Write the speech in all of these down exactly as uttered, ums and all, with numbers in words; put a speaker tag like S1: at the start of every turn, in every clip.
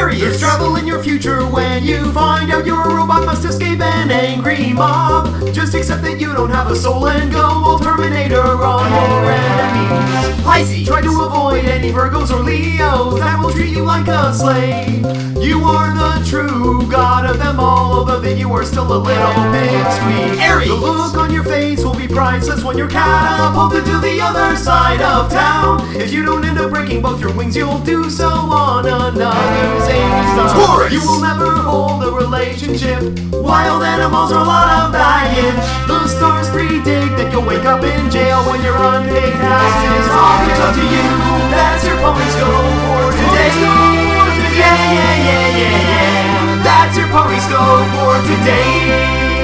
S1: Sagittarius! There's trouble in your future when you find out your robot must escape an angry mob. Just accept that you don't have a soul and go all Terminator on your enemies.
S2: Pisces!
S1: Try to avoid any Virgos or Leos that will treat you like a slave. You are the true god of them all, although that you are still a little bit sweet.
S2: Aries!
S1: The look on your face will be priceless when you're catapulted to the other side of town. If you don't end up breaking both your wings, you'll do so on another same star.
S2: Taurus!
S1: You will never hold a relationship. Wild animals are a lot of baggage. The stars predict that you'll wake up in jail when you're unpaid taxes. All it's up to you. That's your pony-scope for today. Yeah, yeah, yeah, yeah, yeah. That's your pony-scope for today.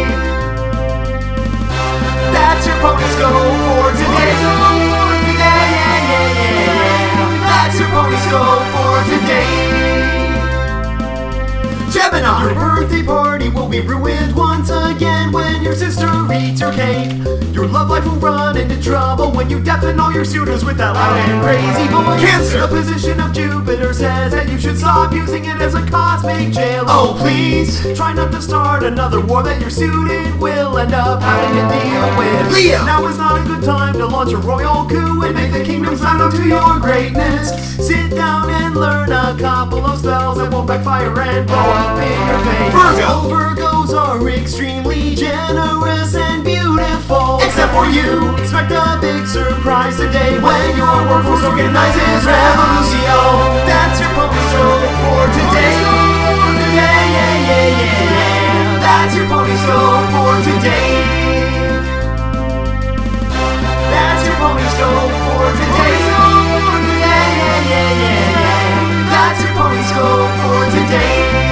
S1: That's your pony-scope for today. Yeah, yeah, yeah, yeah, yeah. That's your pony-scope for today.
S2: Gemini!
S1: Your birthday party will be ruined once again when your sister eats your cake. Your love life will run into trouble when you deafen all your suitors with that loud and crazy voice.
S2: Cancer!
S1: The position of Jupiter says that you should stop using it as a cosmic jail. Oh please, try not to start another war that your suited will end up having to deal with.
S2: Leo!
S1: Now is not a good time to launch a royal coup and make the kingdom bow to your greatness. Sit down and learn a couple of spells that won't backfire and blow up in your face.
S2: Virgo!
S1: All Virgos are extremely generous and beautiful.
S2: Except for you!
S1: Expect a big surprise today when your workforce organizes Revolutio. That's your pony-scope for today. Yeah, yeah, yeah, yeah, yeah. That's your pony-scope for today. That's your pony-scope for today. Yeah, yeah, yeah, yeah, yeah. That's your pony-scope for today.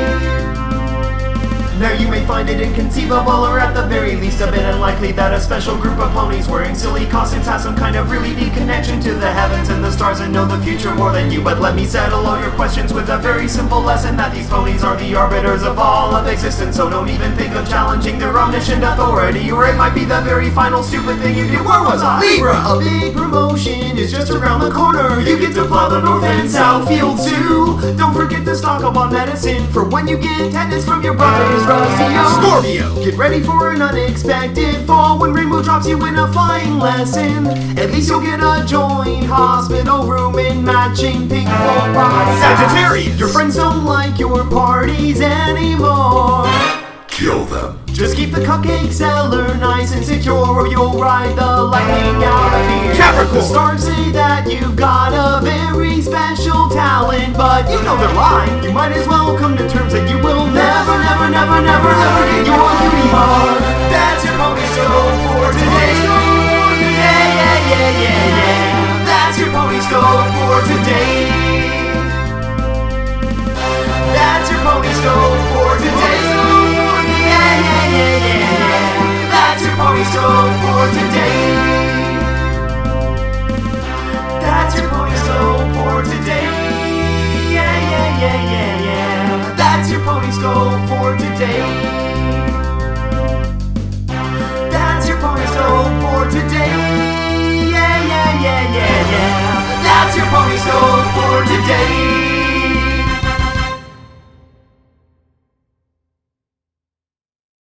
S1: Now you may find it inconceivable, or at the very least a bit unlikely, that a special group of ponies wearing silly costumes has some kind of really deep connection to the heavens and the stars and know the future more than you. But let me settle all your questions with a very simple lesson, that these ponies are the arbiters of all of existence. So don't even think of challenging their omniscient authority, or it might be the very final stupid thing you do. Where was I?
S2: Libra!
S1: A big promotion is just around the corner. You get to plow the north and south fields too. Don't forget to stock up on medicine for when you get tetanus from your brother's rusty oak.
S2: Scorpio!
S1: Get ready for an unexpected fall when Rainbow drops you in a flying lesson. At least you'll get a joint hospital room in matching pink full body.
S2: Sagittarius!
S1: Your friends don't like your parties anymore.
S2: Kill them!
S1: Just keep the cupcake cellar nice and secure, or you'll ride the lightning out of here.
S2: Capricorn!
S1: The stars say that you've got a very special talent, but you know they're lying. You might as well come to terms that you will never, never, never, never, never get your cutie mark. That's your pony-scope for today. Yeah, yeah, yeah, yeah, yeah. That's your pony-scope for today. That's your pony-scope for today. Yeah, yeah, yeah, yeah, yeah. That's your pony-scope for today. That's your pony-scope for today. Yeah, yeah, yeah, yeah, yeah. That's your pony-scope for today. That's your pony-scope for today. Yeah, yeah, yeah, yeah, yeah. That's your pony-scope for today.